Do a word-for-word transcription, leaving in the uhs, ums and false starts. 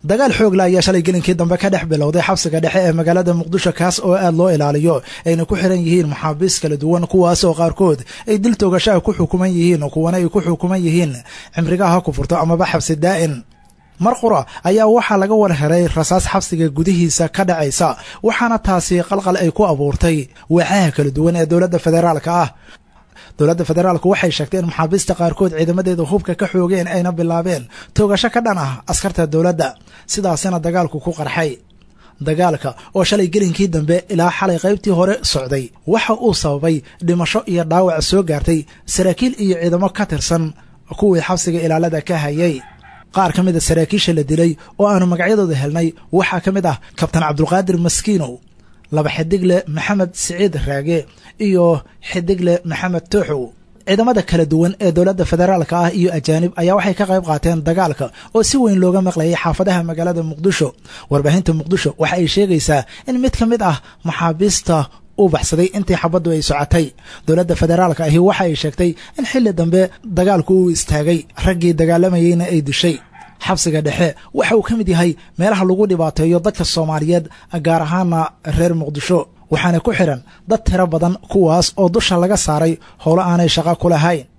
dagaal xoog la ayaa shalay gelinkii dambe ka dhex bilowday xabsiga dhexe ee magaalada muqdisho kaas oo aad loo ilaaliyo ayna ku xiran yihiin maxaabiis kala duwan kuwaas oo qaarkood ay dil toogasho ku xukuman yihiin kuwana ay ku xukuman yihiin cimrigaha ku furto amaba xabsi daa'in mar qura ayaa waxaa laga war helay rasaas xabsiga gudihiisa ka dhacaysa waxaana taasi qalqal ay ku abuurtay waaxaha kala duwan ee dowladda federaalka ah dowladda federaalku waxay sheegtay in maxaabiista qaarkood ciidamadeeda hubka ka xoogeen ayna bilaabeen toogasho ka dhan ah askarta dowladda sidaasina dagaalku ku qarxay dagaalka oo shalay gelinkii dambe ilaa xalay qaybtii hore socday waxa uu sababay dhimasho iyo dhaawac soo gaartay saraakiil iyo ciidamo ka tirsan kuwii xabsiga ilaalada ka hayay qaar ka mid a saraakiisha la dilay oo aanu magacyadooda helnay waxaa ka mid ah kabtan cabdulqaadir maskiinow laba xidigle maxamed siciid raage iyo xidigle maxamed tooxow ciidamada kala duwan ee dowladda federaalka ah iyo ajaanib ayaa waxay ka qayb qaateen dagaalka oo si weyn looga maqlayay xaafadaha magaalada muqdisho warbaahinta muqdisho waxa ay sheegaysaa in mid ka mid ah maxaabiista uu baxsaday intii xabaddu ay socotay dowladda federaalka ahi waxa ay sheegtay in xilli dambe dagaalku uu istaagay raggii dagaalamayeyna ay dishay xabsiga dhexe waxa uu ka mid yahay meelaha lagu dhibaateeyo dadka Soomaaliyeed gaar ahaan reer Muqdisho waxaana ku xiran dad tiro badan kuwaas oo dusha laga saaray howlo aanay shaqo ku lahayn